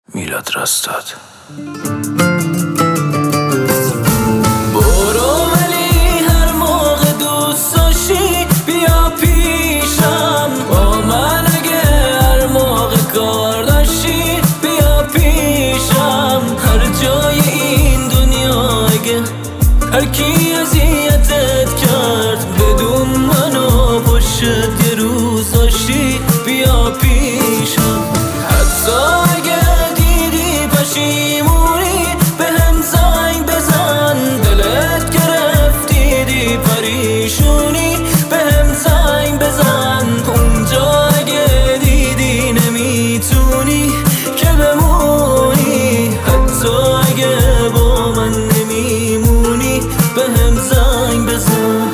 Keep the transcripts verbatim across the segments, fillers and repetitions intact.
میلاد رستاد. برو ولی هر موقع دوست داشتی بیا پیشم، با من اگه هر موقع کار داشتی بیا پیشم. هر جای این دنیا اگه هر کی اذیتت کرد بدون منو پشت یه روز داشتی بیا پیشم. حتی اگه دیدی پشیمونی به هم زنگ بزن، دلت گرفت دیدی پریشونی به هم زنگ بزن. اونجا اگه دیدی نمیتونی که بمونی، حتی اگه با من نمیمونی به هم زنگ بزن.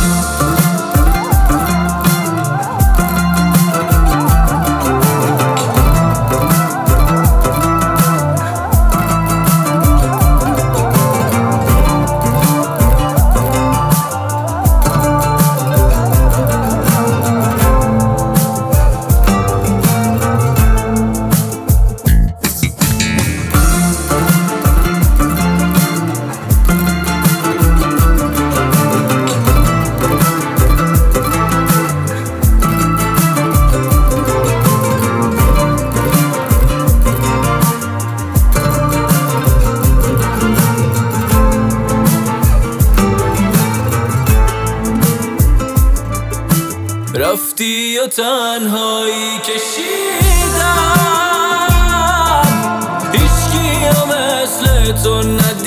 رفتی و تنهایی کشیدم، هیچکی رو مثل تو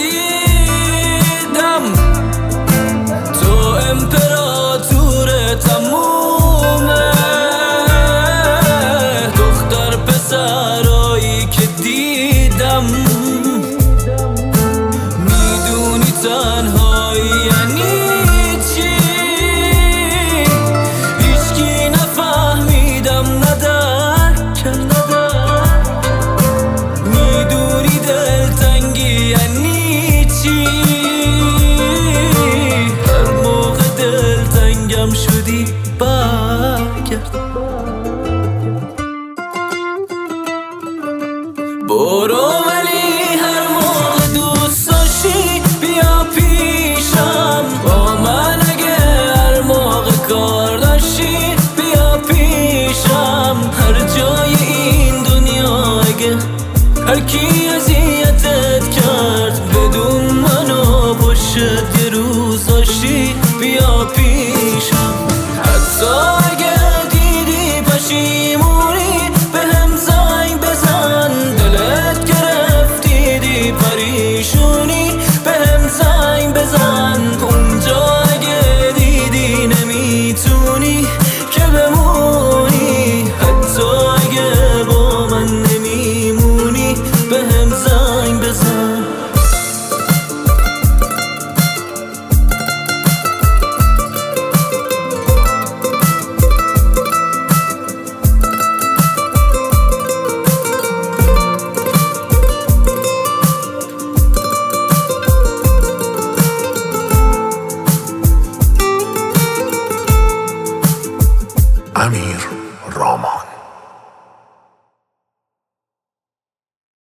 ندیدم. تو امپراتور تمومه، دختر پسرایی که دیدم. میدونی تنهایی یعنی شدی برگرد. برو ولی هر موقع دوست داشتی بیا پیشم، با من اگه هر موقع کار داشتی بیا پیشم. هر جای این دنیا اگه هر کی اذیتت کرد بدون منو پشت یه روز داشتی بیا پیشم.